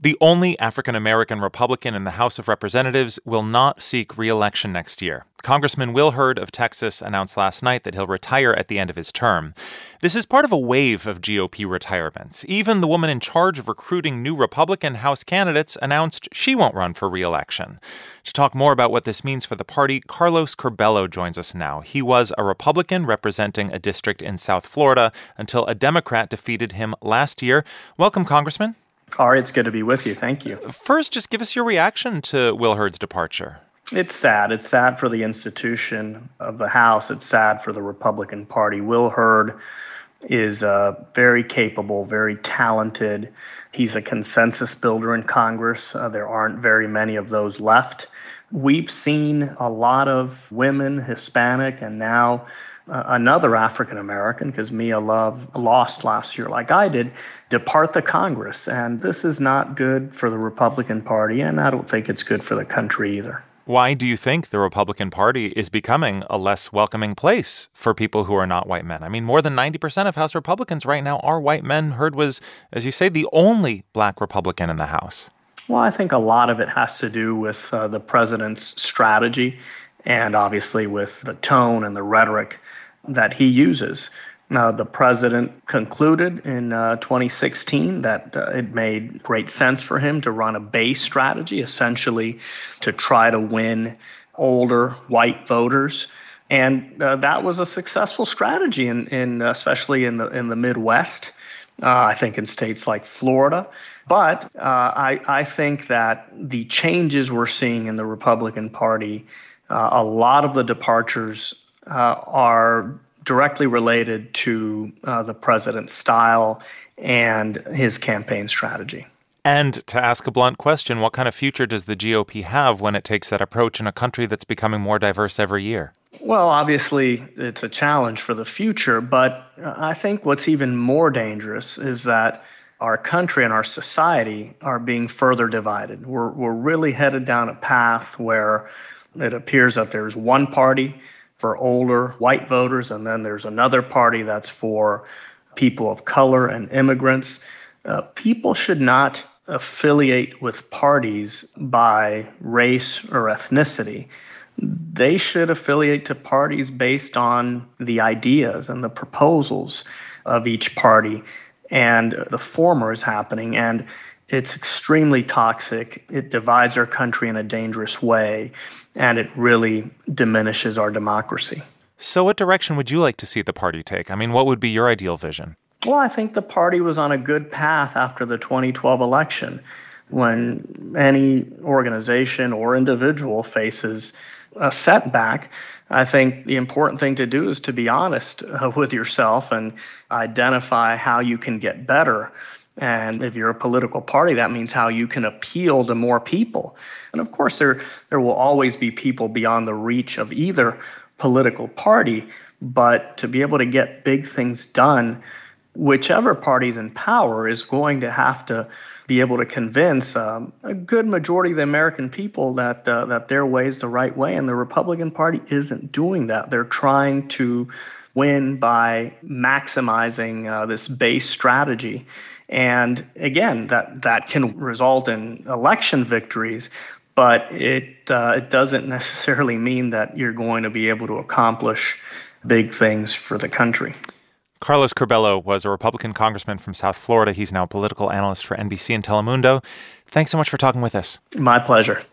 The only African-American Republican in the House of Representatives will not seek re-election next year. Congressman Will Hurd of Texas announced last night that he'll retire at the end of his term. This is part of a wave of GOP retirements. Even the woman in charge of recruiting new Republican House candidates announced she won't run for re-election. To talk more about what this means for the party, Carlos Curbelo joins us now. He was a Republican representing a district in South Florida until a Democrat defeated him last year. Welcome, Congressman. Ari, it's good to be with you. Thank you. First, just give us your reaction to Will Hurd's departure. It's sad. It's sad for the institution of the House. It's sad for the Republican Party. Will Hurd is very capable, very talented. He's a consensus builder in Congress. There aren't very many of those left. We've seen a lot of women, Hispanic, and now another African-American, because Mia Love lost last year like I did, depart the Congress. And this is not good for the Republican Party, and I don't think it's good for the country either. Why do you think the Republican Party is becoming a less welcoming place for people who are not white men? I mean, more than 90% of House Republicans right now are white men. Hurd was, as you say, the only black Republican in the House. Well, I think a lot of it has to do with the president's strategy and obviously with the tone and the rhetoric that he uses. Now, the president concluded in 2016 that it made great sense for him to run a base strategy, essentially to try to win older white voters. And that was a successful strategy, especially in the Midwest, I think in states like Florida. But I think that the changes we're seeing in the Republican Party, a lot of the departures are directly related to the president's style and his campaign strategy. And to ask a blunt question, what kind of future does the GOP have when it takes that approach in a country that's becoming more diverse every year? Well, obviously, it's a challenge for the future, but I think what's even more dangerous is that our country and our society are being further divided. We're really headed down a path where it appears that there's one party for older white voters, and then there's another party that's for people of color and immigrants. People should not affiliate with parties by race or ethnicity. They should affiliate to parties based on the ideas and the proposals of each party, and the former is happening, and it's extremely toxic. It divides our country in a dangerous way, and it really diminishes our democracy. So what direction would you like to see the party take? I mean, what would be your ideal vision? Well, I think the party was on a good path after the 2012 election. When any organization or individual faces a setback, I think the important thing to do is to be honest with yourself and identify how you can get better. And if you're a political party, that means how you can appeal to more people. And of course, there will always be people beyond the reach of either political party, but to be able to get big things done, whichever party's in power is going to have to be able to convince a good majority of the American people that their way is the right way, and the Republican Party isn't doing that. They're trying to win by maximizing this base strategy. And again, that can result in election victories, but it doesn't necessarily mean that you're going to be able to accomplish big things for the country. Carlos Curbelo was a Republican congressman from South Florida. He's now a political analyst for NBC and Telemundo. Thanks so much for talking with us. My pleasure.